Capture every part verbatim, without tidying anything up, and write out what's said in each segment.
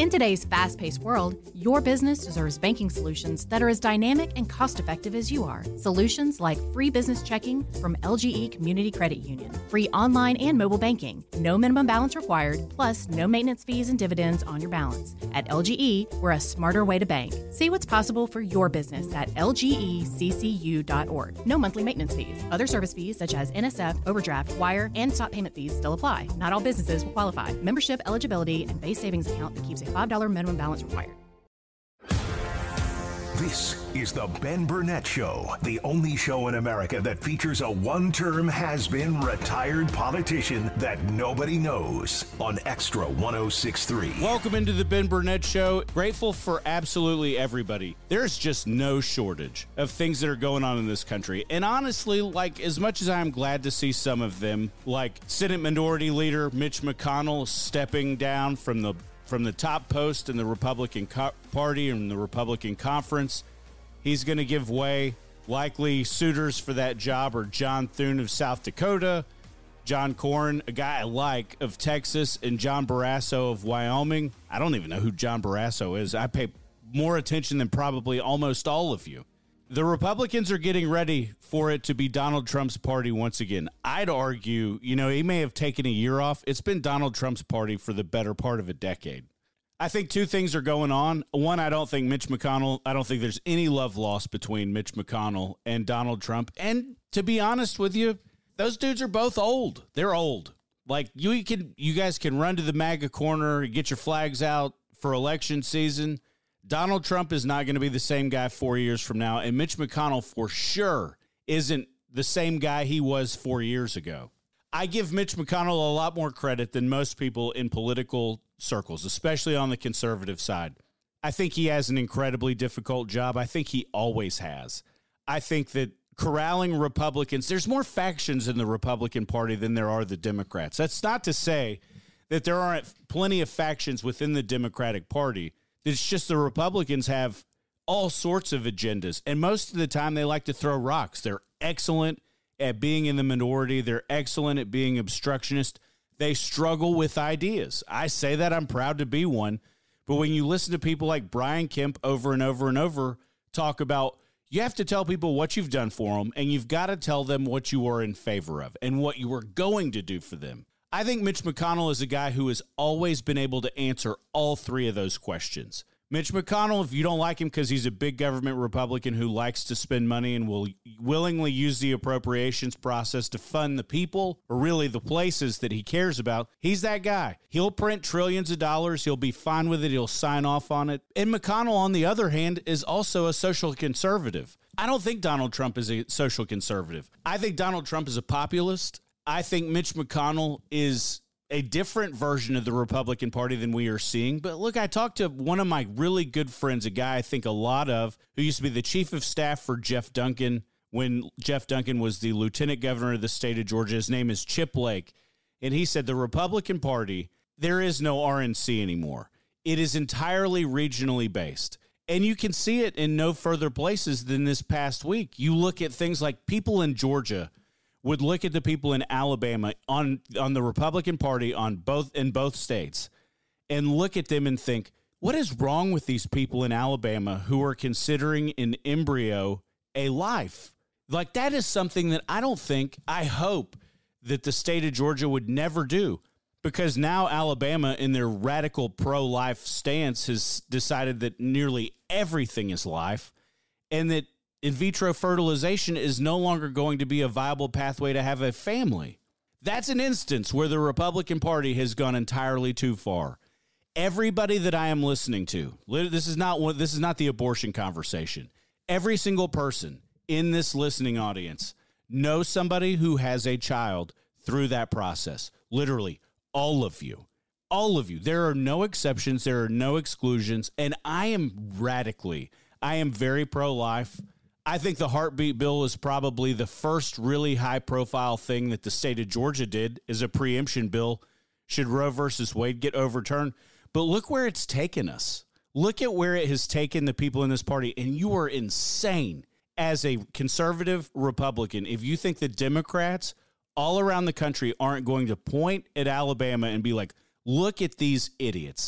In today's fast-paced world, your business deserves banking solutions that are as dynamic and cost-effective as you are. Solutions like free business checking from L G E Community Credit Union, free online and mobile banking, no minimum balance required, plus no maintenance fees and dividends on your balance. At L G E, we're a smarter way to bank. See what's possible for your business at L G E C C U dot org. No monthly maintenance fees. Other service fees such as N S F, overdraft, wire, and stop payment fees still apply. Not all businesses will qualify. Membership eligibility and base savings account that keeps a five dollars minimum balance required. This is the Ben Burnett Show, the only show in America that features a one-term has-been retired politician that nobody knows on Extra one oh six point three. Welcome into the Ben Burnett Show. Grateful for absolutely everybody. There's just no shortage of things that are going on in this country. And honestly, like, as much as I'm glad to see some of them, like Senate Minority Leader Mitch McConnell stepping down from the from the top post in the Republican co- Party and the Republican Conference. He's going to give way. Likely suitors for that job are John Thune of South Dakota, John Cornyn, a guy I like, of Texas, and John Barrasso of Wyoming. I don't even know who John Barrasso is. I pay more attention than probably almost all of you. The Republicans are getting ready for it to be Donald Trump's party once again. I'd argue, you know, he may have taken a year off. It's been Donald Trump's party for the better part of a decade. I think two things are going on. One, I don't think Mitch McConnell, I don't think there's any love lost between Mitch McConnell and Donald Trump. And to be honest with you, those dudes are both old. They're old. Like, you can, you guys can run to the MAGA corner, get your flags out for election season. Donald Trump is not going to be the same guy four years from now, and Mitch McConnell for sure isn't the same guy he was four years ago. I give Mitch McConnell a lot more credit than most people in political circles, especially on the conservative side. I think he has an incredibly difficult job. I think he always has. I think that corralling Republicans, there's more factions in the Republican Party than there are the Democrats. That's not to say that there aren't plenty of factions within the Democratic Party. It's just the Republicans have all sorts of agendas, and most of the time they like to throw rocks. They're excellent at being in the minority. They're excellent at being obstructionist. They struggle with ideas. I say that. I'm proud to be one. But when you listen to people like Brian Kemp over and over and over talk about, you have to tell people what you've done for them, and you've got to tell them what you are in favor of and what you are going to do for them. I think Mitch McConnell is a guy who has always been able to answer all three of those questions. Mitch McConnell, if you don't like him because he's a big government Republican who likes to spend money and will willingly use the appropriations process to fund the people, or really the places that he cares about, he's that guy. He'll print trillions of dollars. He'll be fine with it. He'll sign off on it. And McConnell, on the other hand, is also a social conservative. I don't think Donald Trump is a social conservative. I think Donald Trump is a populist. I think Mitch McConnell is a different version of the Republican Party than we are seeing. But look, I talked to one of my really good friends, a guy I think a lot of, who used to be the chief of staff for Jeff Duncan when Jeff Duncan was the lieutenant governor of the state of Georgia. His name is Chip Lake. And he said the Republican Party, there is no R N C anymore. It is entirely regionally based. And you can see it in no further places than this past week. You look at things like people in Georgia would look at the people in Alabama on on the Republican Party on both in both states and look at them and think, what is wrong with these people in Alabama who are considering in embryo a life? Like, that is something that I don't think, I hope that the state of Georgia would never do, because now Alabama, in their radical pro-life stance, has decided that nearly everything is life, and that in vitro fertilization is no longer going to be a viable pathway to have a family. That's an instance where the Republican Party has gone entirely too far. Everybody that I am listening to, this is not one, this is not the abortion conversation. Every single person in this listening audience knows somebody who has a child through that process. Literally, all of you. All of you. There are no exceptions. There are no exclusions. And I am radically, I am very pro-life. I think the heartbeat bill is probably the first really high-profile thing that the state of Georgia did, is a preemption bill. Should Roe versus Wade get overturned? But look where it's taken us. Look at where it has taken the people in this party, and you are insane as a conservative Republican if you think the Democrats all around the country aren't going to point at Alabama and be like, look at these idiots.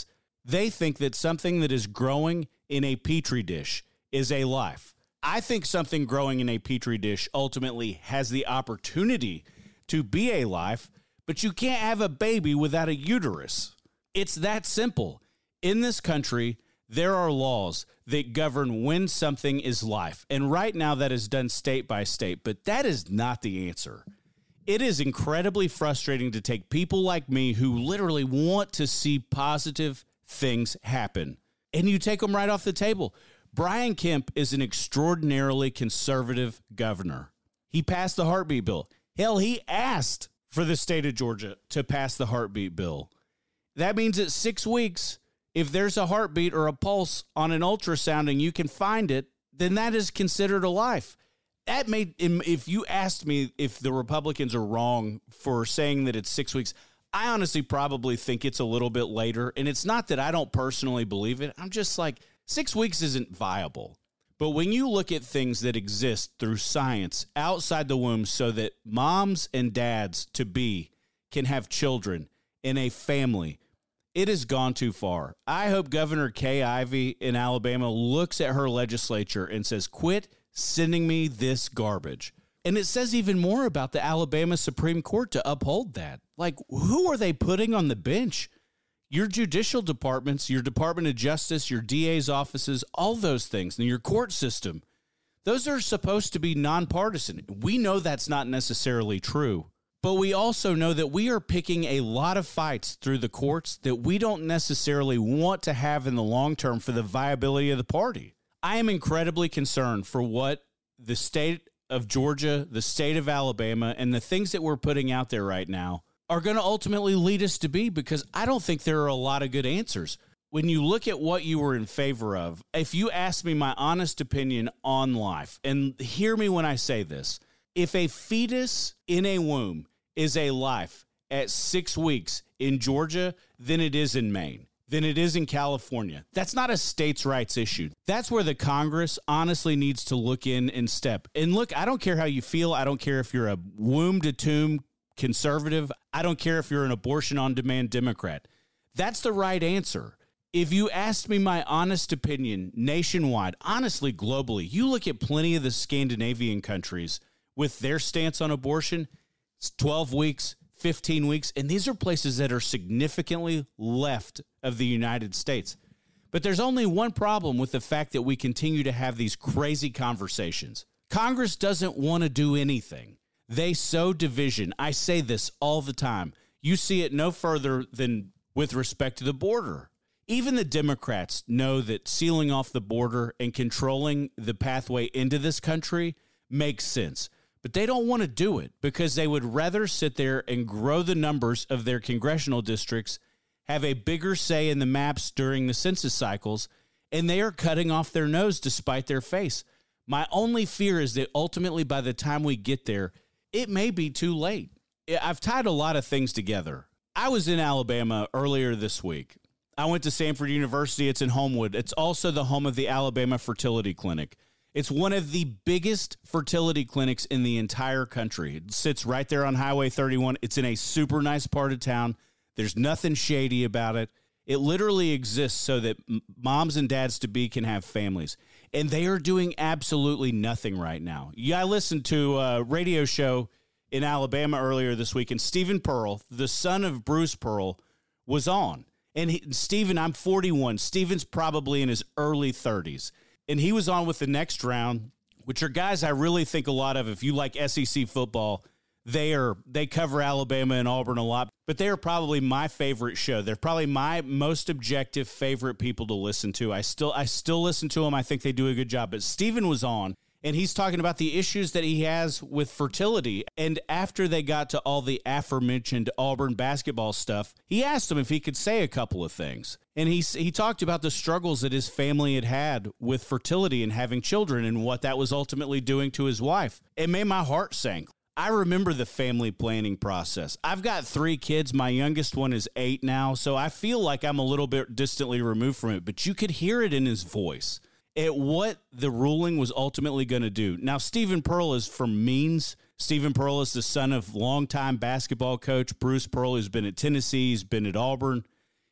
They think that something that is growing in a petri dish is a life. I think something growing in a petri dish ultimately has the opportunity to be a life, but you can't have a baby without a uterus. It's that simple. In this country, there are laws that govern when something is life. And right now that is done state by state, but that is not the answer. It is incredibly frustrating to take people like me who literally want to see positive things happen, and you take them right off the table. Brian Kemp is an extraordinarily conservative governor. He passed the heartbeat bill. Hell, he asked for the state of Georgia to pass the heartbeat bill. That means that six weeks, if there's a heartbeat or a pulse on an ultrasound and you can find it, then that is considered a life. That made, if you asked me if the Republicans are wrong for saying that it's six weeks, I honestly probably think it's a little bit later. And it's not that I don't personally believe it. I'm just like, six weeks isn't viable. But when you look at things that exist through science outside the womb so that moms and dads to be can have children in a family, it has gone too far. I hope Governor Kay Ivey in Alabama looks at her legislature and says, quit sending me this garbage. And it says even more about the Alabama Supreme Court to uphold that. Like, who are they putting on the bench? Your judicial departments, your Department of Justice, your D A's offices, all those things, and your court system, those are supposed to be nonpartisan. We know that's not necessarily true, but we also know that we are picking a lot of fights through the courts that we don't necessarily want to have in the long term for the viability of the party. I am incredibly concerned for what the state of Georgia, the state of Alabama, and the things that we're putting out there right now are going to ultimately lead us to be, because I don't think there are a lot of good answers. When you look at what you were in favor of, if you ask me my honest opinion on life, and hear me when I say this, if a fetus in a womb is a life at six weeks in Georgia than it is in Maine, than it is in California. That's not a states' rights issue. That's where the Congress honestly needs to look in and step. And look, I don't care how you feel. I don't care if you're a womb-to-tomb conservative. I don't care if you're an abortion-on-demand Democrat. That's the right answer. If you asked me my honest opinion nationwide, honestly, globally, you look at plenty of the Scandinavian countries with their stance on abortion, it's twelve weeks, fifteen weeks, and these are places that are significantly left of the United States. But there's only one problem with the fact that we continue to have these crazy conversations. Congress doesn't want to do anything. They sow division. I say this all the time. You see it no further than with respect to the border. Even the Democrats know that sealing off the border and controlling the pathway into this country makes sense. But they don't want to do it because they would rather sit there and grow the numbers of their congressional districts, have a bigger say in the maps during the census cycles, and they are cutting off their nose to spite their face. My only fear is that ultimately by the time we get there, it may be too late. I've tied a lot of things together. I was in Alabama earlier this week. I went to Samford University. It's in Homewood. It's also the home of the Alabama Fertility Clinic. It's one of the biggest fertility clinics in the entire country. It sits right there on Highway thirty-one. It's in a super nice part of town. There's nothing shady about it. It literally exists so that moms and dads to be can have families. And they are doing absolutely nothing right now. Yeah, I listened to a radio show in Alabama earlier this week, and Stephen Pearl, the son of Bruce Pearl, was on. And he, Stephen, I'm forty-one. Stephen's probably in his early thirties. And he was on with The Next Round, which are guys I really think a lot of. If you like S E C football, they are they cover Alabama and Auburn a lot. But they are probably my favorite show. They're probably my most objective favorite people to listen to. I still I still listen to them. I think they do a good job. But Stephen was on, and he's talking about the issues that he has with fertility. And after they got to all the aforementioned Auburn basketball stuff, he asked him if he could say a couple of things. And he, he talked about the struggles that his family had had with fertility and having children and what that was ultimately doing to his wife. It made my heart sink. I remember the family planning process. I've got three kids. My youngest one is eight now, so I feel like I'm a little bit distantly removed from it, but you could hear it in his voice at what the ruling was ultimately going to do. Now, Stephen Pearl is from Means. Stephen Pearl is the son of longtime basketball coach Bruce Pearl, who's been at Tennessee, he's been at Auburn.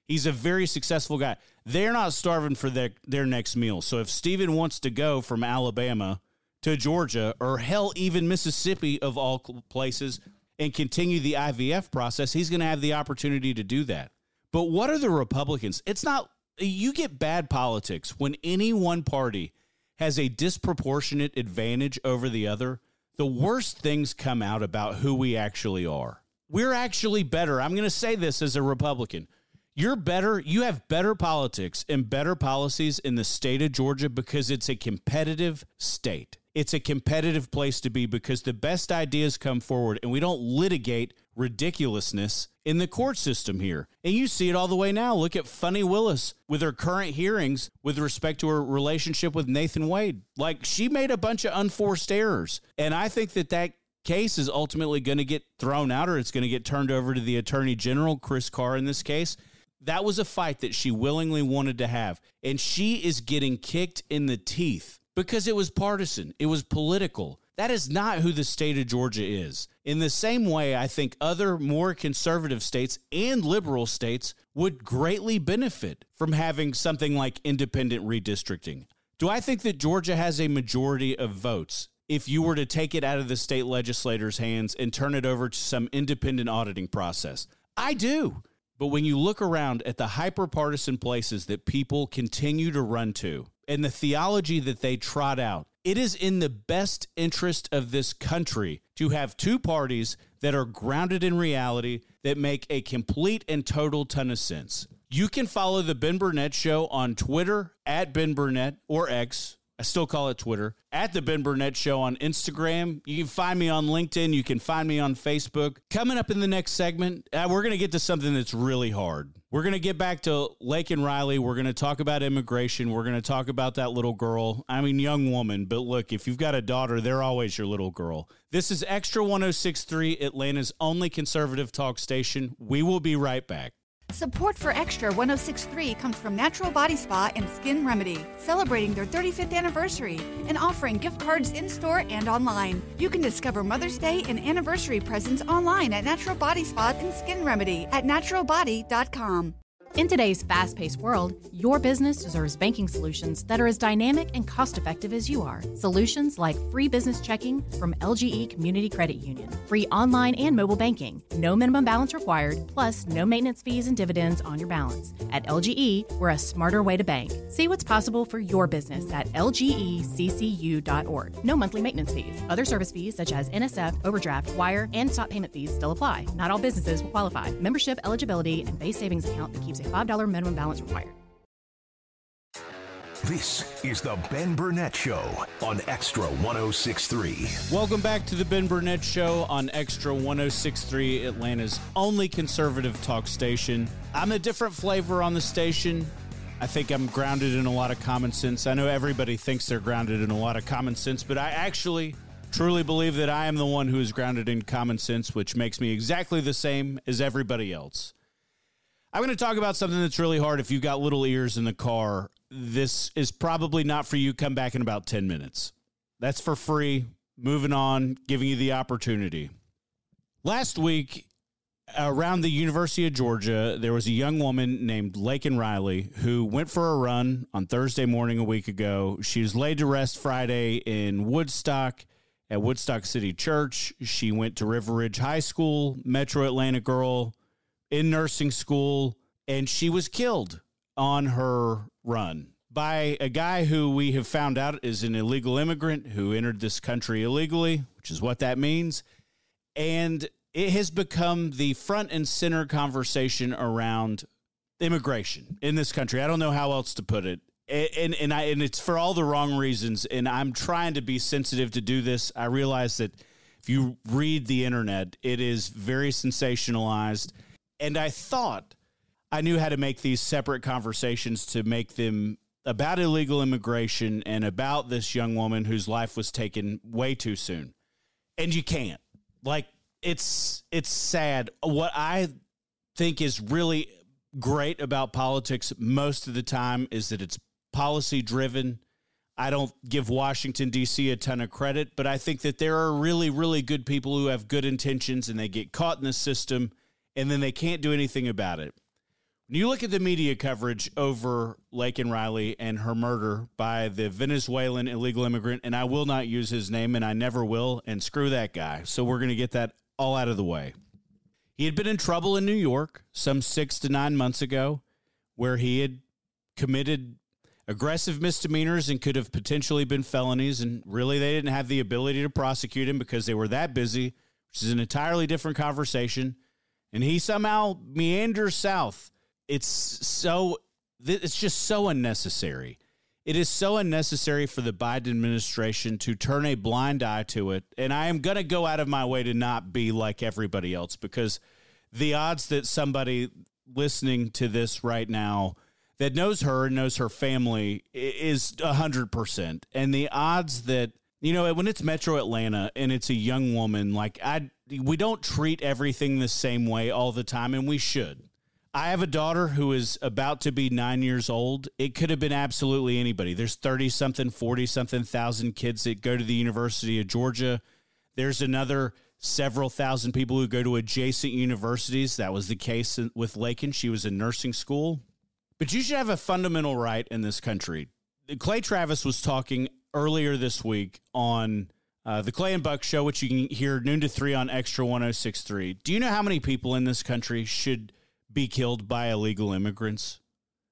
He's a very successful guy. They're not starving for their, their next meal. So if Stephen wants to go from Alabama to Georgia, or hell, even Mississippi of all places, and continue the I V F process, he's going to have the opportunity to do that. But what are the Republicans? It's not, you get bad politics when any one party has a disproportionate advantage over the other. The worst things come out about who we actually are. We're actually better. I'm going to say this as a Republican. You're better. You have better politics and better policies in the state of Georgia because it's a competitive state. It's a competitive place to be because the best ideas come forward and we don't litigate ridiculousness in the court system here. And you see it all the way now. Look at Funny Willis with her current hearings with respect to her relationship with Nathan Wade. Like, she made a bunch of unforced errors. And I think that that case is ultimately going to get thrown out, or it's going to get turned over to the Attorney General, Chris Carr, in this case. That was a fight that she willingly wanted to have. And she is getting kicked in the teeth because it was partisan. It was political. That is not who the state of Georgia is. In the same way, I think other more conservative states and liberal states would greatly benefit from having something like independent redistricting. Do I think that Georgia has a majority of votes if you were to take it out of the state legislators' hands and turn it over to some independent auditing process? I do. But when you look around at the hyper-partisan places that people continue to run to and the theology that they trot out, it is in the best interest of this country to have two parties that are grounded in reality that make a complete and total ton of sense. You can follow the Ben Burnett Show on Twitter at Ben Burnett or X. I still call it Twitter, at the Ben Burnett Show on Instagram. You can find me on LinkedIn. You can find me on Facebook. Coming up in the next segment, uh, we're going to get to something that's really hard. We're going to get back to Laken Riley. We're going to talk about immigration. We're going to talk about that little girl. I mean, young woman. But look, if you've got a daughter, they're always your little girl. This is Extra one oh six point three, Atlanta's only conservative talk station. We will be right back. Support for Extra one oh six point three comes from Natural Body Spa and Skin Remedy, celebrating their thirty-fifth anniversary and offering gift cards in-store and online. You can discover Mother's Day and anniversary presents online at Natural Body Spa and Skin Remedy at natural body dot com. In today's fast-paced world, your business deserves banking solutions that are as dynamic and cost-effective as you are. Solutions like free business checking from L G E Community Credit Union, free online and mobile banking, no minimum balance required, plus no maintenance fees and dividends on your balance. At L G E, we're a smarter way to bank. See what's possible for your business at L G E C C U dot org. No monthly maintenance fees. Other service fees such as N S F, overdraft, wire, and stop payment fees still apply. Not all businesses will qualify. Membership eligibility and base savings account that keeps a five dollars minimum balance required. This is the Ben Burnett Show on Extra one oh six point three. Welcome back to the Ben Burnett Show on Extra one oh six point three, Atlanta's only conservative talk station. I'm a different flavor on the station. I think I'm grounded in a lot of common sense. I know everybody thinks they're grounded in a lot of common sense, but I actually truly believe that I am the one who is grounded in common sense, which makes me exactly the same as everybody else. I'm going to talk about something that's really hard. If you've got little ears in the car, this is probably not for you. Come back in about ten minutes. That's for free. Moving on, giving you the opportunity. Last week, around the University of Georgia, there was a young woman named Laken Riley who went for a run on Thursday morning a week ago. She was laid to rest Friday in Woodstock at Woodstock City Church. She went to River Ridge High School, Metro Atlanta girl, in nursing school, and she was killed on her run by a guy who we have found out is an illegal immigrant who entered this country illegally, which is what that means. And it has become the front and center conversation around immigration in this country. I don't know how else to put it. And and I and it's for all the wrong reasons, and I'm trying to be sensitive to do this. I realize that if you read the internet, it is very sensationalized. And I thought I knew how to make these separate conversations to make them about illegal immigration and about this young woman whose life was taken way too soon. And you can't. Like, it's it's sad. What I think is really great about politics most of the time is that it's policy driven. I don't give Washington, D C a ton of credit, but I think that there are really, really good people who have good intentions and they get caught in the system and then they can't do anything about it. When you look at the media coverage over Laken Riley and her murder by the Venezuelan illegal immigrant, and I will not use his name, and I never will, and screw that guy. So we're going to get that all out of the way. He had been in trouble in New York some six to nine months ago, where he had committed aggressive misdemeanors and could have potentially been felonies, and really they didn't have the ability to prosecute him because they were that busy, which is an entirely different conversation. And he somehow meanders south. It's so, it's just so unnecessary. It is so unnecessary for the Biden administration to turn a blind eye to it. And I am going to go out of my way to not be like everybody else, because the odds that somebody listening to this right now that knows her and knows her family is one hundred percent. And the odds that, you know, when it's Metro Atlanta and it's a young woman, like I, we don't treat everything the same way all the time, and we should. I have a daughter who is about to be nine years old. It could have been absolutely anybody. There's thirty-something, forty-something thousand kids that go to the University of Georgia. There's another several thousand people who go to adjacent universities. That was the case with Laken. She was in nursing school. But you should have a fundamental right in this country. Clay Travis was talking earlier this week on uh, the Clay and Buck Show, which you can hear noon to three on Extra one oh six point three. Do you know how many people in this country should be killed by illegal immigrants?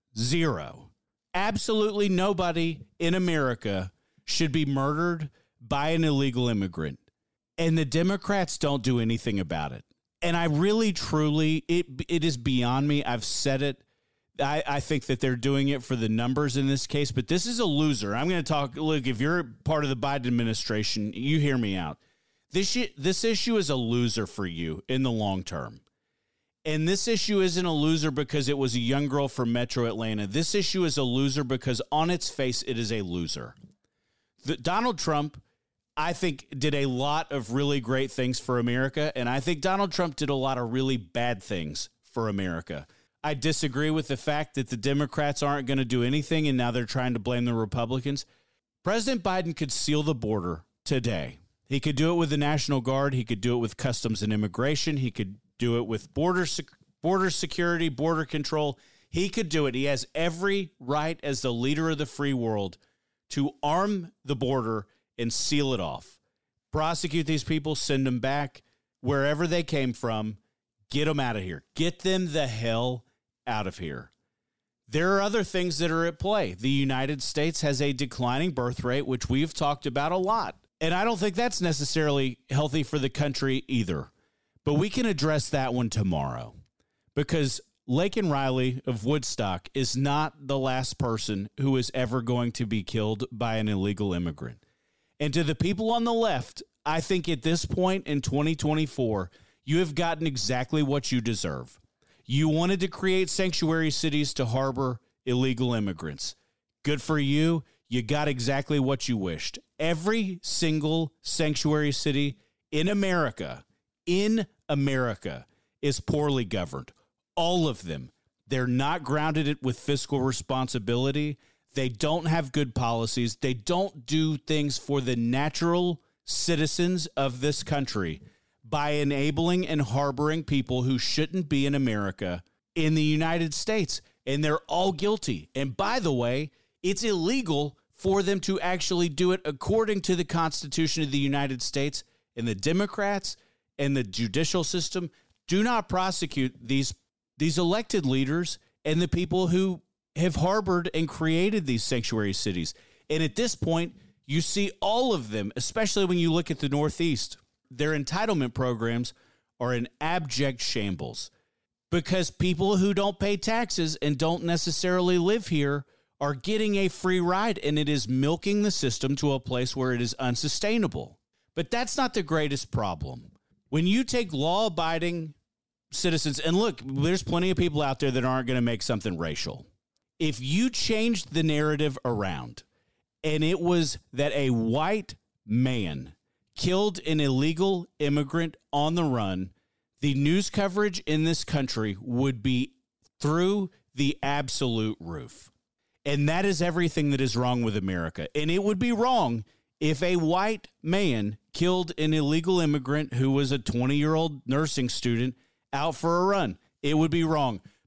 Zero. Absolutely nobody in America should be murdered by an illegal immigrant. And the Democrats don't do anything about it. And I really, truly, it it is beyond me. I've said it. I, I think that they're doing it for the numbers in this case, but this is a loser. I'm going to talk, look, if you're part of the Biden administration, you hear me out. This, this issue is a loser for you in the long term. And this issue isn't a loser because it was a young girl from Metro Atlanta. This issue is a loser because on its face, it is a loser. The, Donald Trump, I think, did a lot of really great things for America, and I think Donald Trump did a lot of really bad things for America. I disagree with the fact that the Democrats aren't going to do anything, and now they're trying to blame the Republicans. President Biden could seal the border today. He could do it with the National Guard. He could do it with Customs and Immigration. He could do it with border sec- border security, border control. He could do it. He has every right as the leader of the free world to arm the border and seal it off. Prosecute these people, send them back wherever they came from, get them out of here. Get them the hell out of here. There are other things that are at play. The United States has a declining birth rate, which we've talked about a lot. And I don't think that's necessarily healthy for the country either. But we can address that one tomorrow, because Laken Riley of Woodstock is not the last person who is ever going to be killed by an illegal immigrant. And to the people on the left, I think at this point in twenty twenty-four, you have gotten exactly what you deserve. You wanted to create sanctuary cities to harbor illegal immigrants. Good for you. You got exactly what you wished. Every single sanctuary city in America, in America, is poorly governed. All of them. They're not grounded with fiscal responsibility. They don't have good policies. They don't do things for the natural citizens of this country by enabling and harboring people who shouldn't be in America in the United States. And they're all guilty. And by the way, it's illegal for them to actually do it according to the Constitution of the United States. And the Democrats and the judicial system do not prosecute these, these elected leaders and the people who have harbored and created these sanctuary cities. And at this point, you see all of them, especially when you look at the Northeast. Their entitlement programs are in abject shambles because people who don't pay taxes and don't necessarily live here are getting a free ride, and it is milking the system to a place where it is unsustainable. But that's not the greatest problem. When you take law-abiding citizens, and look, there's plenty of people out there that aren't going to make something racial. If you changed the narrative around, and it was that a white man killed an illegal immigrant on the run, the news coverage in this country would be through the absolute roof. And that is everything that is wrong with America. And it would be wrong if a white man killed an illegal immigrant who was a twenty-year-old nursing student out for a run. It would be wrong.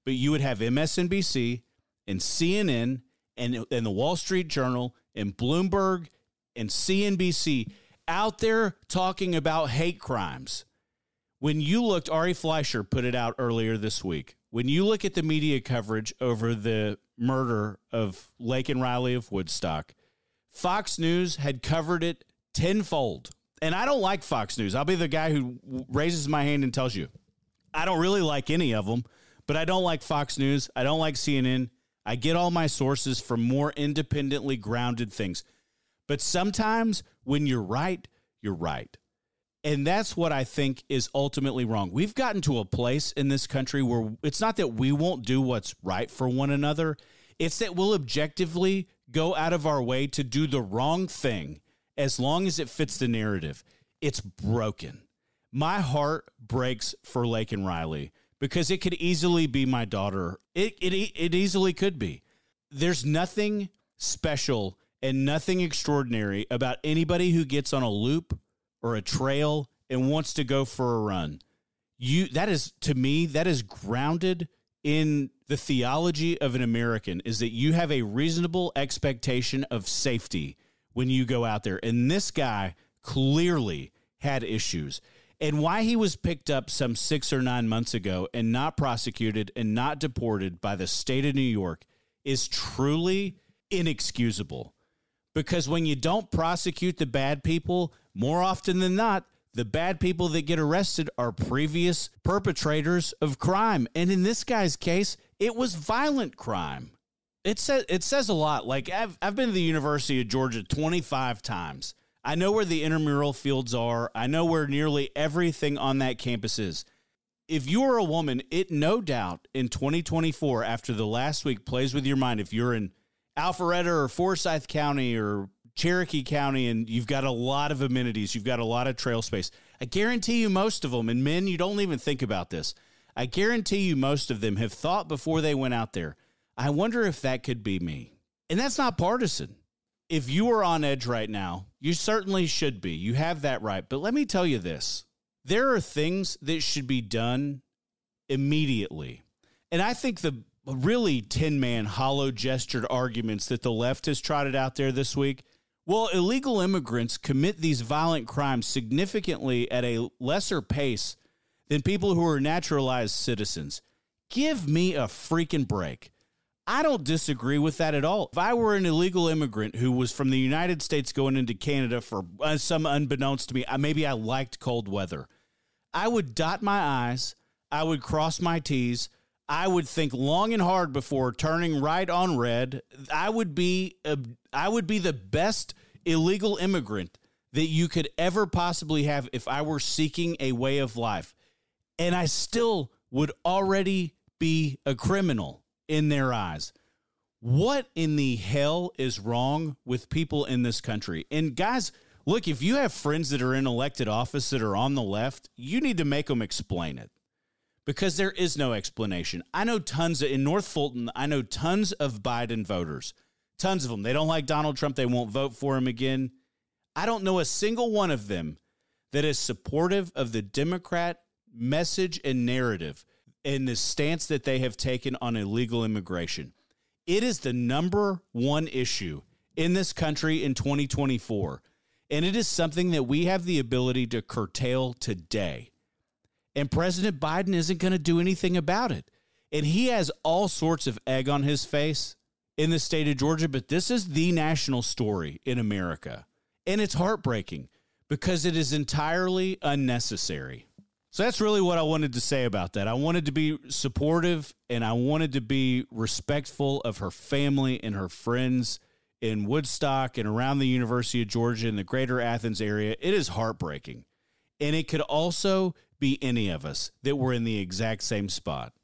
but you would have M S N B C and C N N and, and the Wall Street Journal and Bloomberg and C N B C out there talking about hate crimes. When you looked, Ari Fleischer put it out earlier this week. When you look at the media coverage over the murder of Laken Riley of Woodstock, Fox News had covered it tenfold. And I don't like Fox News. I'll be the guy who raises my hand and tells you, I don't really like any of them, but I don't like Fox News. I don't like C N N. I get all my sources from more independently grounded things. But sometimes when you're right, you're right. And that's what I think is ultimately wrong. We've gotten to a place in this country where it's not that we won't do what's right for one another. It's that we'll objectively go out of our way to do the wrong thing as long as it fits the narrative. It's broken. My heart breaks for Laken Riley because it could easily be my daughter. It, it, it easily could be. There's nothing special and nothing extraordinary about anybody who gets on a loop or a trail and wants to go for a run. You, that is, to me, that is grounded in the theology of an American, is that you have a reasonable expectation of safety when you go out there. And this guy clearly had issues. And why he was picked up some six or nine months ago and not prosecuted and not deported by the state of New York is truly inexcusable. Because when you don't prosecute the bad people, more often than not, the bad people that get arrested are previous perpetrators of crime. And in this guy's case, it was violent crime. It says, it says a lot. Like, I've, I've been to the University of Georgia twenty-five times. I know where the intramural fields are. I know where nearly everything on that campus is. If you are a woman, it no doubt in twenty twenty-four, after the last week plays with your mind, if you're in Alpharetta or Forsyth County or Cherokee County and you've got a lot of amenities, you've got a lot of trail space, I guarantee you most of them, and men, you don't even think about this, I guarantee you most of them have thought before they went out there, I wonder if that could be me. And that's not partisan. If you are on edge right now, you certainly should be. You have that right. But let me tell you this. There are things that should be done immediately. And I think the really tin-man, hollow-gestured arguments that the left has trotted out there this week, well, illegal immigrants commit these violent crimes significantly at a lesser pace than people who are naturalized citizens. Give me a freaking break. I don't disagree with that at all. If I were an illegal immigrant who was from the United States going into Canada for uh, some unbeknownst to me, maybe I liked cold weather, I would dot my I's, I would cross my T's, I would think long and hard before turning right on red. I would be a, I would be the best illegal immigrant that you could ever possibly have if I were seeking a way of life. And I still would already be a criminal in their eyes. What in the hell is wrong with people in this country? And guys, look, if you have friends that are in elected office that are on the left, you need to make them explain it. Because there is no explanation. I know tons of, in North Fulton, I know tons of Biden voters. Tons of them. They don't like Donald Trump. They won't vote for him again. I don't know a single one of them that is supportive of the Democrat message and narrative and the stance that they have taken on illegal immigration. It is the number one issue in this country in twenty twenty-four. And it is something that we have the ability to curtail today. And President Biden isn't going to do anything about it. And he has all sorts of egg on his face in the state of Georgia, but this is the national story in America. And it's heartbreaking because it is entirely unnecessary. So that's really what I wanted to say about that. I wanted to be supportive and I wanted to be respectful of her family and her friends in Woodstock and around the University of Georgia and the greater Athens area. It is heartbreaking. And it could also be any of us that were in the exact same spot.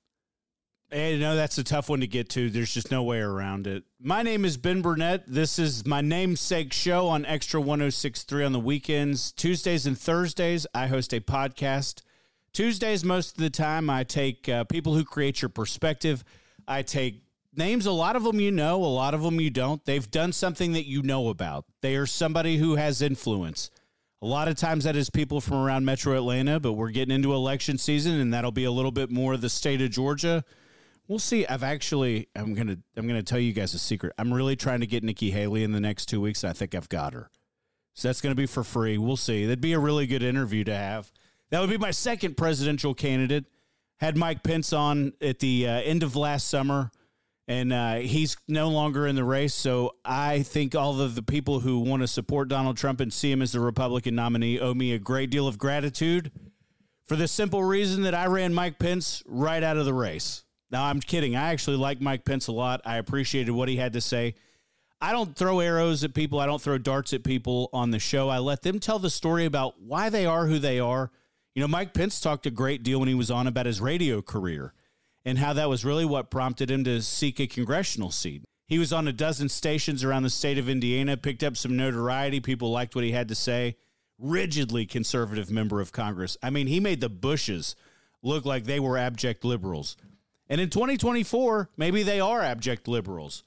And you know, that's a tough one to get to. There's just no way around it. My name is Ben Burnett. This is my namesake show on Extra one oh six point three on the weekends. Tuesdays and Thursdays, I host a podcast. Tuesdays, most of the time, I take uh, people who create your perspective. I take names, a lot of them you know, a lot of them you don't. They've done something that you know about. They are somebody who has influence. A lot of times that is people from around Metro Atlanta, but we're getting into election season, and that'll be a little bit more of the state of Georgia. We'll see. I've actually, I'm going to, I'm going to tell you guys a secret. I'm really trying to get Nikki Haley in the next two weeks. And I think I've got her. So that's going to be for free. We'll see. That'd be a really good interview to have. That would be my second presidential candidate. Had Mike Pence on at the uh, end of last summer, and uh, he's no longer in the race. So I think all of the people who want to support Donald Trump and see him as the Republican nominee owe me a great deal of gratitude for the simple reason that I ran Mike Pence right out of the race. Now, I'm kidding. I actually like Mike Pence a lot. I appreciated what he had to say. I don't throw arrows at people. I don't throw darts at people on the show. I let them tell the story about why they are who they are. You know, Mike Pence talked a great deal when he was on about his radio career and how that was really what prompted him to seek a congressional seat. He was on a dozen stations around the state of Indiana, picked up some notoriety. People liked what he had to say. Rigidly conservative member of Congress. I mean, he made the Bushes look like they were abject liberals. And in twenty twenty-four, maybe they are abject liberals.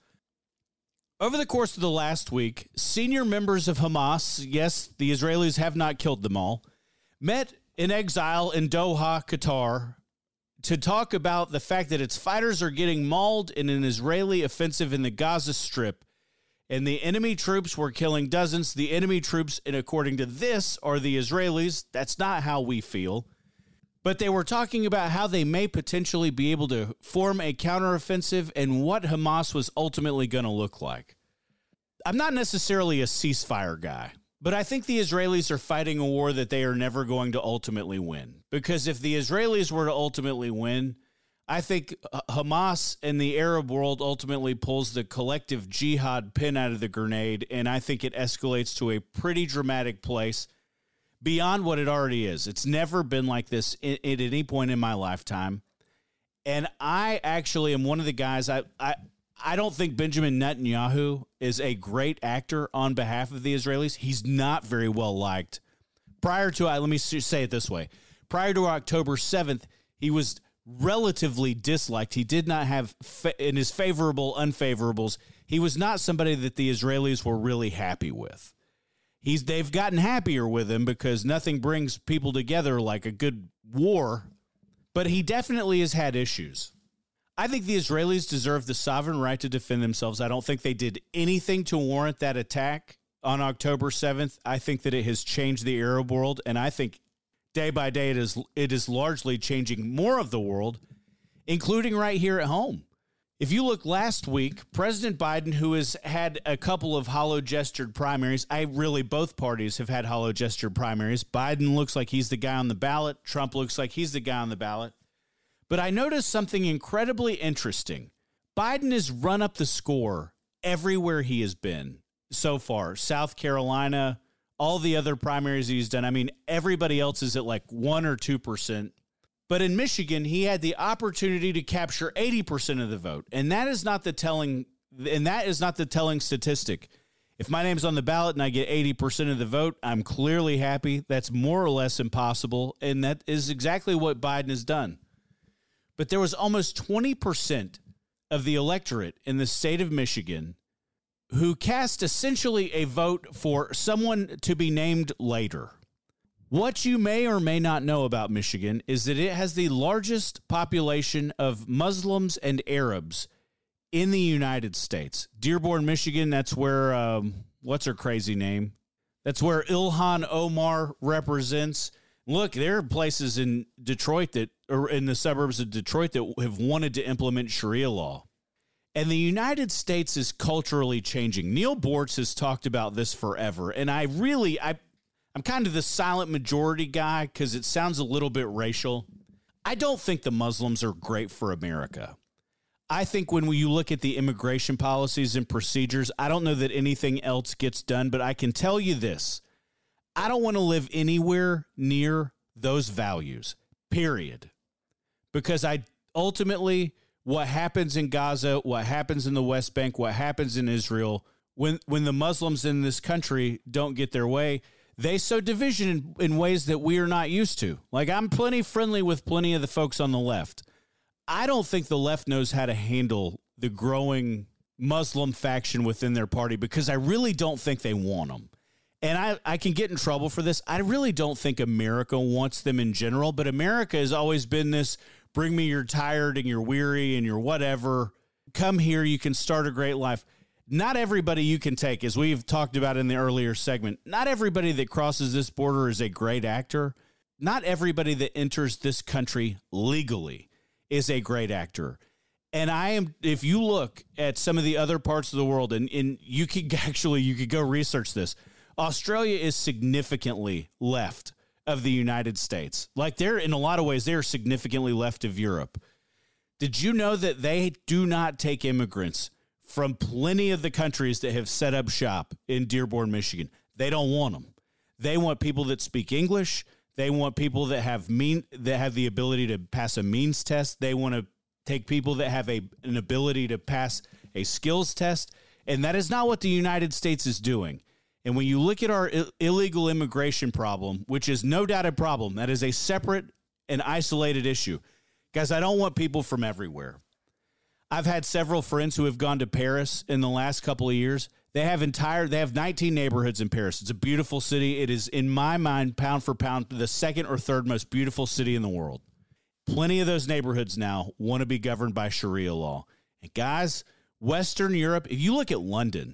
Over the course of the last week, senior members of Hamas, yes, the Israelis have not killed them all, met in exile in Doha, Qatar, to talk about the fact that its fighters are getting mauled in an Israeli offensive in the Gaza Strip. And the enemy troops were killing dozens. The enemy troops, and according to this, are the Israelis. That's not how we feel. But they were talking about how they may potentially be able to form a counteroffensive and what Hamas was ultimately going to look like. I'm not necessarily a ceasefire guy, but I think the Israelis are fighting a war that they are never going to ultimately win. Because if the Israelis were to ultimately win, I think Hamas and the Arab world ultimately pulls the collective jihad pin out of the grenade, and I think it escalates to a pretty dramatic place beyond what it already is. It's never been like this at any point in my lifetime. And I actually am one of the guys, I, I, I don't think Benjamin Netanyahu is a great actor on behalf of the Israelis. He's not very well liked. Prior to, let me say it this way. Prior to October seventh, he was relatively disliked. He did not have, in his favorable, unfavorables, he was not somebody that the Israelis were really happy with. He's they've gotten happier with him because nothing brings people together like a good war, but he definitely has had issues. I think the Israelis deserve the sovereign right to defend themselves. I don't think they did anything to warrant that attack on October seventh. I think that it has changed the Arab world, and I think day by day it is it is largely changing more of the world, including right here at home. If you look last week, President Biden, who has had a couple of hollow-gestured primaries, I really, both parties have had hollow-gestured primaries. Biden looks like he's the guy on the ballot. Trump looks like he's the guy on the ballot. But I noticed something incredibly interesting. Biden has run up the score everywhere he has been so far. South Carolina, all the other primaries he's done. I mean, everybody else is at like one or two percent. But in Michigan, he had the opportunity to capture eighty percent of the vote. And that is not the telling, and that is not the telling statistic. If my name's on the ballot and I get eighty percent of the vote, I'm clearly happy. That's more or less impossible. And that is exactly what Biden has done. But there was almost twenty percent of the electorate in the state of Michigan who cast essentially a vote for someone to be named later. What you may or may not know about Michigan is that it has the largest population of Muslims and Arabs in the United States. Dearborn, Michigan, that's where, um, what's her crazy name? That's where Ilhan Omar represents. Look, there are places in Detroit that, or in the suburbs of Detroit that have wanted to implement Sharia law. And the United States is culturally changing. Neil Bortz has talked about this forever. And I really, I, I'm kind of the silent majority guy because it sounds a little bit racial. I don't think the Muslims are great for America. I think when you look at the immigration policies and procedures, I don't know that anything else gets done, but I can tell you this. I don't want to live anywhere near those values, period. Because I ultimately, what happens in Gaza, what happens in the West Bank, what happens in Israel, when, when the Muslims in this country don't get their way, they sow division in, in ways that we are not used to. Like, I'm plenty friendly with plenty of the folks on the left. I don't think the left knows how to handle the growing Muslim faction within their party because I really don't think they want them. And I, I can get in trouble for this. I really don't think America wants them in general, but America has always been this bring me you're tired and you're weary and you're whatever. Come here, you can start a great life. Not everybody you can take, as we've talked about in the earlier segment, not everybody that crosses this border is a great actor. Not everybody that enters this country legally is a great actor. And I am, if you look at some of the other parts of the world, and, and you could actually, you could go research this, Australia is significantly left of the United States. Like they're, in a lot of ways, they're significantly left of Europe. Did you know that they do not take immigrants from plenty of the countries that have set up shop in Dearborn, Michigan? They don't want them. They want people that speak English. They want people that have mean that have the ability to pass a means test. They want to take people that have a an ability to pass a skills test. And that is not what the United States is doing. And when you look at our Ill- illegal immigration problem, which is no doubt a problem, that is a separate and isolated issue. Guys, I don't want people from everywhere. I've had several friends who have gone to Paris in the last couple of years. They have entire, they have nineteen neighborhoods in Paris. It's a beautiful city. It is, in my mind, pound for pound, the second or third most beautiful city in the world. Plenty of those neighborhoods now want to be governed by Sharia law. And guys, Western Europe, if you look at London,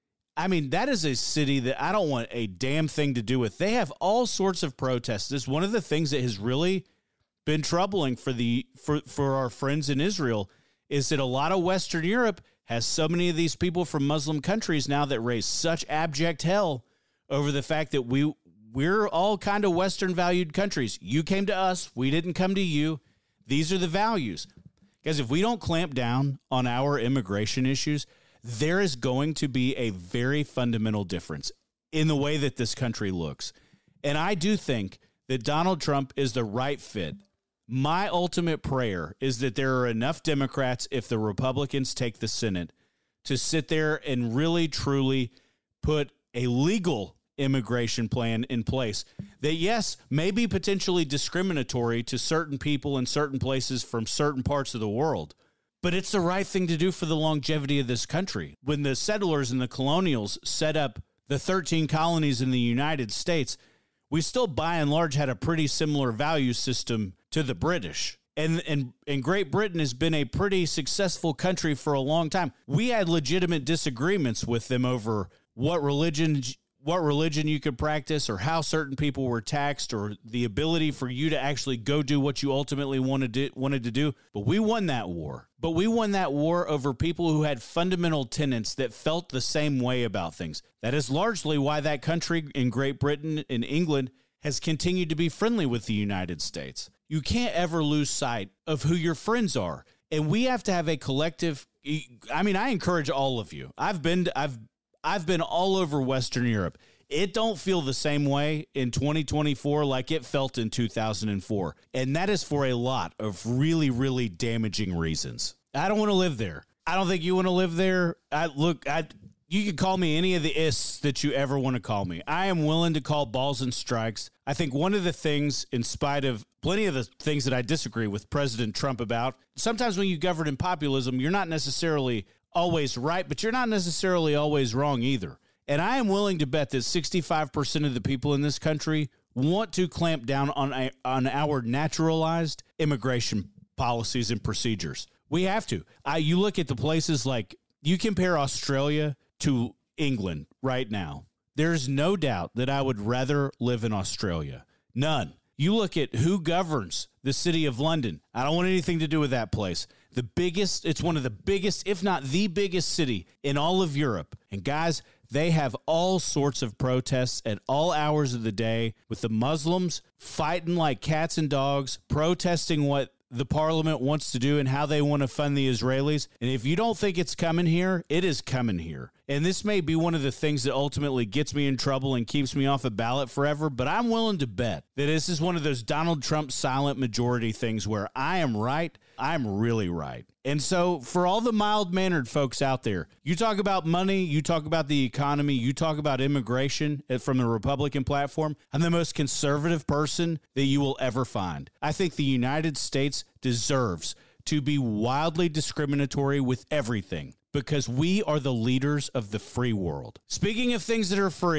I mean, that is a city that I don't want a damn thing to do with. They have all sorts of protests. This is one of the things that has really been troubling for the for, for our friends in Israel is that a lot of Western Europe has so many of these people from Muslim countries now that raise such abject hell over the fact that we, we're all kind of Western valued countries. You came to us. We didn't come to you. These are the values. Guys, if we don't clamp down on our immigration issues, there is going to be a very fundamental difference in the way that this country looks. And I do think that Donald Trump is the right fit. My ultimate prayer is that there are enough Democrats, if the Republicans take the Senate, to sit there and really, truly put a legal immigration plan in place that, yes, may be potentially discriminatory to certain people in certain places from certain parts of the world. But it's the right thing to do for the longevity of this country. When the settlers and the colonials set up the thirteen colonies in the United States, we still, by and large, had a pretty similar value system to the British. And, and, and Great Britain has been a pretty successful country for a long time. We had legitimate disagreements with them over what religion what religion you could practice or how certain people were taxed or the ability for you to actually go do what you ultimately wanted to, wanted to do. But we won that war. But we won that war over people who had fundamental tenets that felt the same way about things. That is largely why that country in Great Britain and England has continued to be friendly with the United States. You can't ever lose sight of who your friends are. And we have to have a collective, I mean, I encourage all of you. I've been, I've, I've been all over Western Europe. It don't feel the same way in twenty twenty-four like it felt in two thousand four. And that is for a lot of really, really damaging reasons. I don't want to live there. I don't think you want to live there. I look, I, you can call me any of the ists that you ever want to call me. I am willing to call balls and strikes. I think one of the things, in spite of plenty of the things that I disagree with President Trump about, sometimes when you govern in populism, you're not necessarily always right, but you're not necessarily always wrong either. And I am willing to bet that sixty-five percent of the people in this country want to clamp down on a, on our naturalized immigration policies and procedures. We have to. I, you look at the places like, you compare Australia to England right now. There's no doubt that I would rather live in Australia. None. You look at who governs the city of London. I don't want anything to do with that place. The biggest, it's one of the biggest, if not the biggest city in all of Europe. And guys, they have all sorts of protests at all hours of the day with the Muslims fighting like cats and dogs, protesting what the parliament wants to do and how they want to fund the Israelis. And if you don't think it's coming here, it is coming here. And this may be one of the things that ultimately gets me in trouble and keeps me off a ballot forever, but I'm willing to bet that this is one of those Donald Trump silent majority things where I am right, I'm really right. And so for all the mild-mannered folks out there, you talk about money, you talk about the economy, you talk about immigration from the Republican platform, I'm the most conservative person that you will ever find. I think the United States deserves to be wildly discriminatory with everything because we are the leaders of the free world. Speaking of things that are free,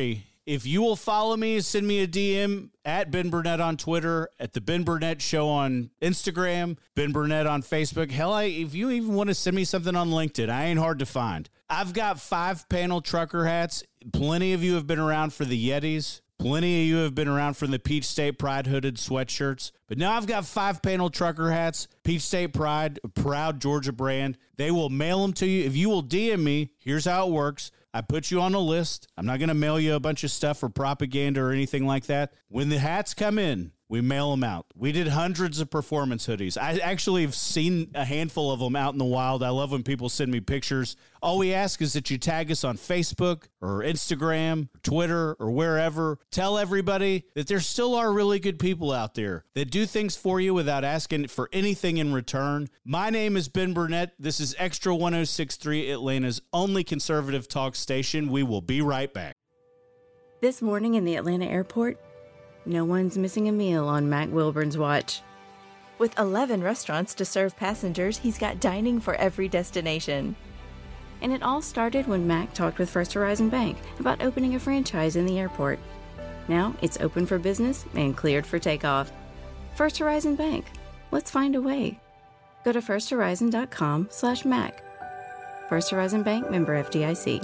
If you will follow me, send me a D M at Ben Burnett on Twitter, at the Ben Burnett Show on Instagram, Ben Burnett on Facebook. Hell, I, if you even want to send me something on LinkedIn, I ain't hard to find. I've got five panel trucker hats. Plenty of you have been around for the Yetis. Plenty of you have been around for the Peach State Pride hooded sweatshirts. But now I've got five panel trucker hats, Peach State Pride, a proud Georgia brand. They will mail them to you. If you will D M me, here's how it works. I put you on a list. I'm not going to mail you a bunch of stuff for propaganda or anything like that. When the hats come in, we mail them out. We did hundreds of performance hoodies. I actually have seen a handful of them out in the wild. I love when people send me pictures. All we ask is that you tag us on Facebook or Instagram, or Twitter, or wherever. Tell everybody that there still are really good people out there that do things for you without asking for anything in return. My name is Ben Burnett. This is Extra one oh six point three, Atlanta's only conservative talk station. We will be right back. This morning in the Atlanta airport, no one's missing a meal on Mac Wilburn's watch. With eleven restaurants to serve passengers, he's got dining for every destination. And it all started when Mac talked with First Horizon Bank about opening a franchise in the airport. Now it's open for business and cleared for takeoff. First Horizon Bank. Let's find a way. Go to firsthorizon.com slash Mac. First Horizon Bank, member F D I C.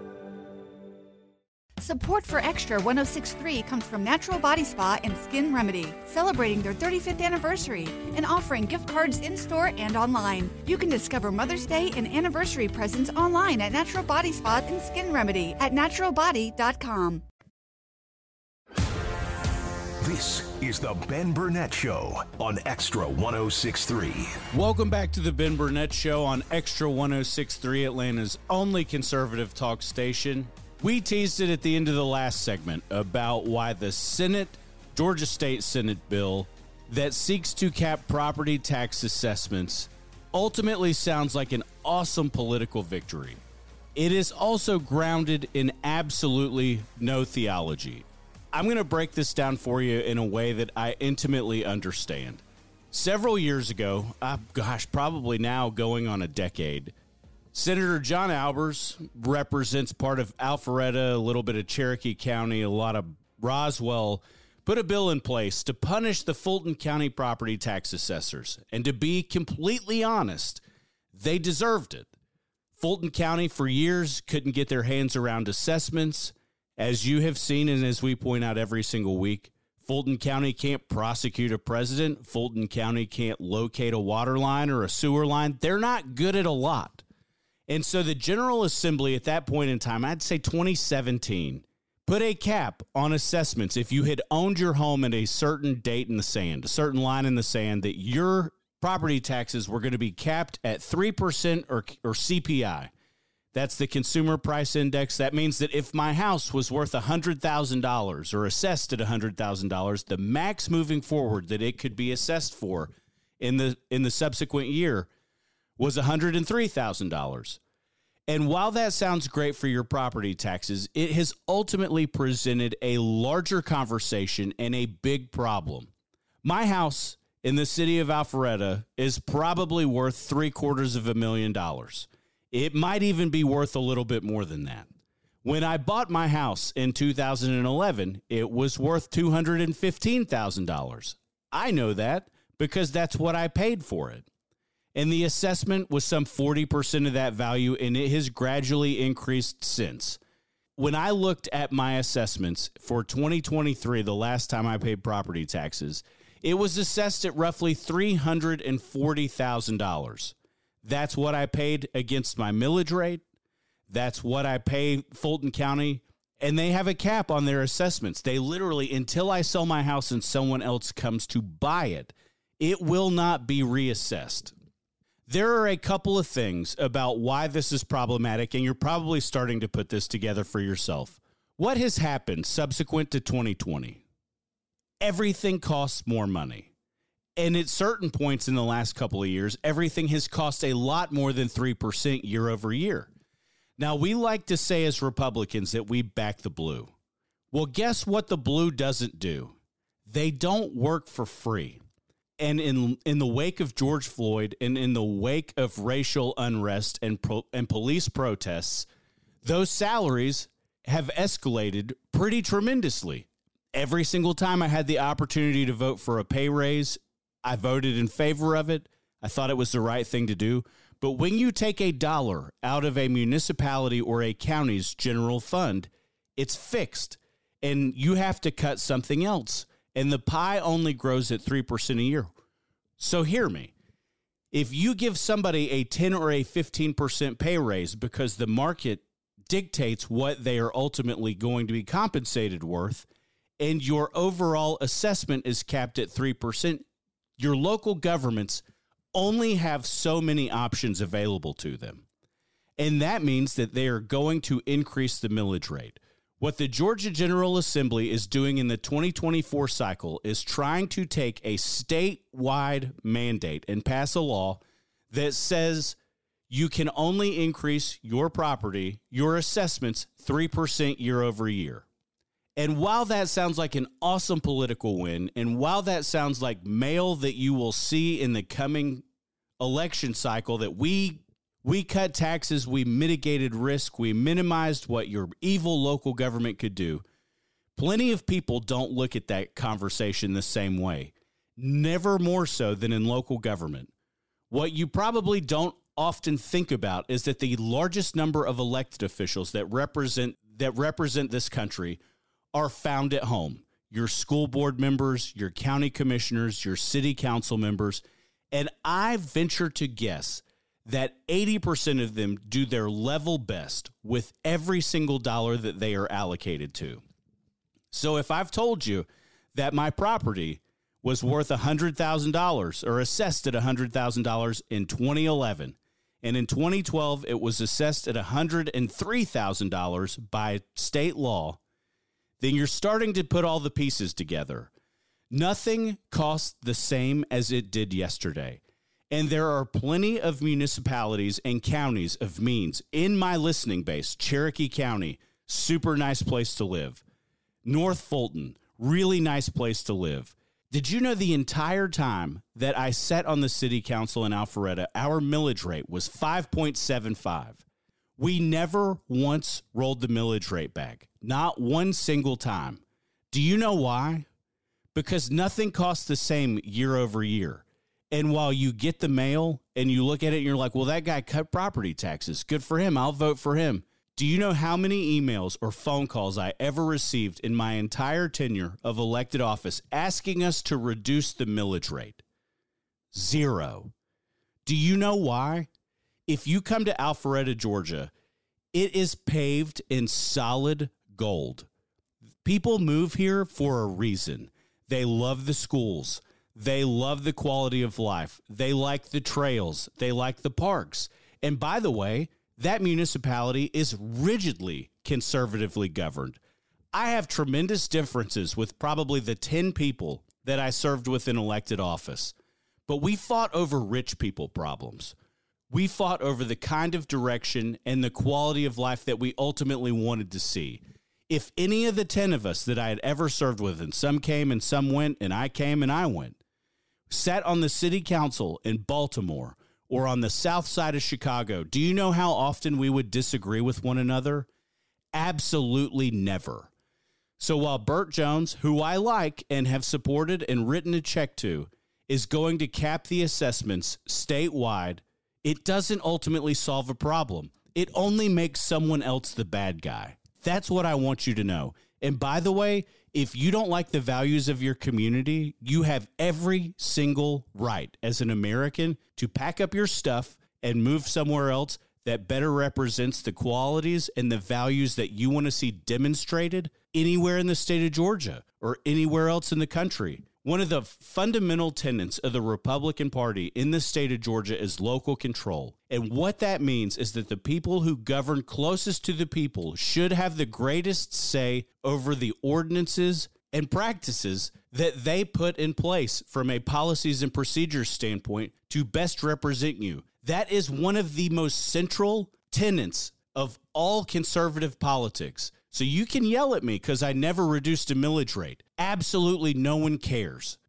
Support for Extra one oh six point three comes from Natural Body Spa and Skin Remedy, celebrating their thirty-fifth anniversary and offering gift cards in-store and online. You can discover Mother's Day and anniversary presents online at Natural Body Spa and Skin Remedy at natural body dot com. This is the Ben Burnett Show on Extra one oh six point three. Welcome back to the Ben Burnett Show on Extra one oh six point three, Atlanta's only conservative talk station. We teased it at the end of the last segment about why the Senate, Georgia State Senate bill that seeks to cap property tax assessments ultimately sounds like an awesome political victory. It is also grounded in absolutely no theology. I'm going to break this down for you in a way that I intimately understand. Several years ago, uh, gosh, probably now going on a decade, Senator John Albers represents part of Alpharetta, a little bit of Cherokee County, a lot of Roswell, put a bill in place to punish the Fulton County property tax assessors. And to be completely honest, they deserved it. Fulton County for years couldn't get their hands around assessments. As you have seen, and as we point out every single week, Fulton County can't prosecute a president. Fulton County can't locate a water line or a sewer line. They're not good at a lot. And so the General Assembly at that point in time, I'd say twenty seventeen, put a cap on assessments. If you had owned your home at a certain date in the sand, a certain line in the sand, that your property taxes were going to be capped at three percent or, or C P I. That's the Consumer Price Index. That means that if my house was worth one hundred thousand dollars or assessed at one hundred thousand dollars, the max moving forward that it could be assessed for in the in the subsequent year was one hundred three thousand dollars. And while that sounds great for your property taxes, it has ultimately presented a larger conversation and a big problem. My house in the city of Alpharetta is probably worth three quarters of a million dollars. It might even be worth a little bit more than that. When I bought my house in two thousand eleven, it was worth two hundred fifteen thousand dollars. I know that because that's what I paid for it. And the assessment was some forty percent of that value, and it has gradually increased since. When I looked at my assessments for twenty twenty-three, the last time I paid property taxes, it was assessed at roughly three hundred forty thousand dollars. That's what I paid against my millage rate. That's what I pay Fulton County. And they have a cap on their assessments. They literally, until I sell my house and someone else comes to buy it, it will not be reassessed. There are a couple of things about why this is problematic, and you're probably starting to put this together for yourself. What has happened subsequent to twenty twenty? Everything costs more money. And at certain points in the last couple of years, everything has cost a lot more than three percent year over year. Now, we like to say as Republicans that we back the blue. Well, guess what the blue doesn't do? They don't work for free. And in in the wake of George Floyd and in the wake of racial unrest and pro, and police protests, those salaries have escalated pretty tremendously. Every single time I had the opportunity to vote for a pay raise, I voted in favor of it. I thought it was the right thing to do. But when you take a dollar out of a municipality or a county's general fund, it's fixed, and you have to cut something else. And the pie only grows at three percent a year. So hear me. If you give somebody a ten or a fifteen percent pay raise because the market dictates what they are ultimately going to be compensated worth, and your overall assessment is capped at three percent, your local governments only have so many options available to them. And that means that they are going to increase the millage rate. What the Georgia General Assembly is doing in the twenty twenty-four cycle is trying to take a statewide mandate and pass a law that says you can only increase your property, your assessments, three percent year over year. And while that sounds like an awesome political win, and while that sounds like mail that you will see in the coming election cycle, that we we cut taxes, we mitigated risk, we minimized what your evil local government could do, plenty of people don't look at that conversation the same way. Never more so than in local government. What you probably don't often think about is that the largest number of elected officials that represent that represent this country are found at home. Your school board members, your county commissioners, your city council members, and I venture to guess that eighty percent of them do their level best with every single dollar that they are allocated to. So if I've told you that my property was worth one hundred thousand dollars or assessed at one hundred thousand dollars in twenty eleven, and in twenty twelve it was assessed at one hundred three thousand dollars by state law, then you're starting to put all the pieces together. Nothing costs the same as it did yesterday. And there are plenty of municipalities and counties of means in my listening base. Cherokee County, super nice place to live. North Fulton, really nice place to live. Did you know the entire time that I sat on the city council in Alpharetta, our millage rate was five point seven five. We never once rolled the millage rate back. Not one single time. Do you know why? Because nothing costs the same year over year. And while you get the mail and you look at it and you're like, well, that guy cut property taxes. Good for him. I'll vote for him. Do you know how many emails or phone calls I ever received in my entire tenure of elected office asking us to reduce the millage rate? Zero. Do you know why? If you come to Alpharetta, Georgia, it is paved in solid gold. People move here for a reason. They love the schools. They love the quality of life. They like the trails. They like the parks. And by the way, that municipality is rigidly conservatively governed. I have tremendous differences with probably the ten people that I served with in elected office. But we fought over rich people problems. We fought over the kind of direction and the quality of life that we ultimately wanted to see. If any of the ten of us that I had ever served with, and some came and some went, and I came and I went, sat on the city council in Baltimore or on the south side of Chicago, do you know how often we would disagree with one another? Absolutely never. So while Burt Jones, who I like and have supported and written a check to, is going to cap the assessments statewide, it doesn't ultimately solve a problem. It only makes someone else the bad guy. That's what I want you to know. And by the way, if you don't like the values of your community, you have every single right as an American to pack up your stuff and move somewhere else that better represents the qualities and the values that you want to see demonstrated anywhere in the state of Georgia or anywhere else in the country. One of the fundamental tenets of the Republican Party in the state of Georgia is local control. And what that means is that the people who govern closest to the people should have the greatest say over the ordinances and practices that they put in place from a policies and procedures standpoint to best represent you. That is one of the most central tenets of all conservative politics. So you can yell at me because I never reduced a millage rate. Absolutely no one cares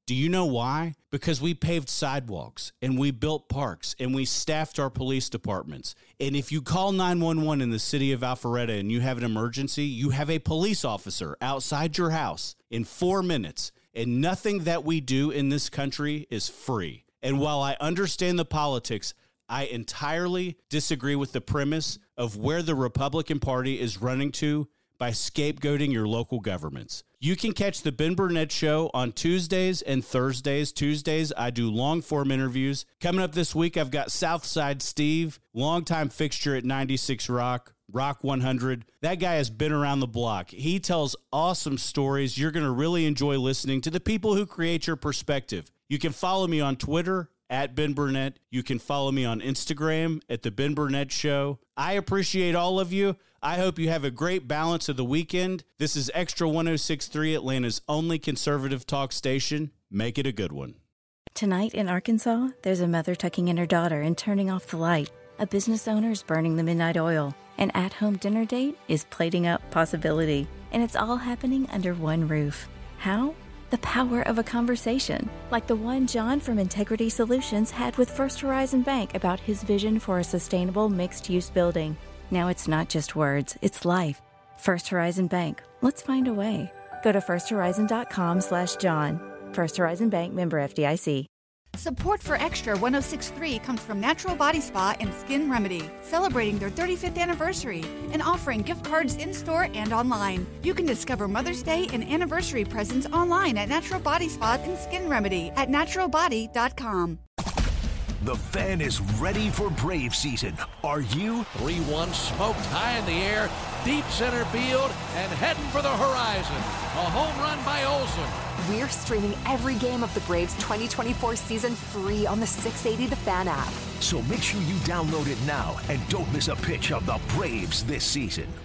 Do you know why? Because we paved sidewalks and we built parks and we staffed our police departments. And if you call nine one one in the city of Alpharetta and you have an emergency, you have a police officer outside your house in four minutes. And nothing that we do in this country is free. And while I understand the politics, I entirely disagree with the premise of where the Republican Party is running to by scapegoating your local governments. You can catch the Ben Burnett Show on Tuesdays and Thursdays. Tuesdays, I do long-form interviews. Coming up this week, I've got Southside Steve, longtime fixture at ninety-six Rock, Rock one hundred. That guy has been around the block. He tells awesome stories. You're going to really enjoy listening to the people who create your perspective. You can follow me on Twitter at Ben Burnett. You can follow me on Instagram at The Ben Burnett Show. I appreciate all of you. I hope you have a great balance of the weekend. This is Extra one oh six point three, Atlanta's only conservative talk station. Make it a good one. Tonight in Arkansas, there's a mother tucking in her daughter and turning off the light. A business owner is burning the midnight oil. An at-home dinner date is plating up possibility. And it's all happening under one roof. How? The power of a conversation, like the one John from Integrity Solutions had with First Horizon Bank about his vision for a sustainable mixed-use building. Now it's not just words, it's life. First Horizon Bank. Let's find a way. Go to firsthorizon.com slash John. First Horizon Bank, member F D I C. Support for Extra one oh six point three comes from Natural Body Spa and Skin Remedy, celebrating their thirty-fifth anniversary and offering gift cards in-store and online. You can discover Mother's Day and anniversary presents online at Natural Body Spa and Skin Remedy at natural body dot com. The Fan is ready for Brave season. Are you? three one smoked high in the air, deep center field, and heading for the horizon. A home run by Olsen. We're streaming every game of the Braves twenty twenty-four season free on the six eighty The Fan app. So make sure you download it now and don't miss a pitch of the Braves this season.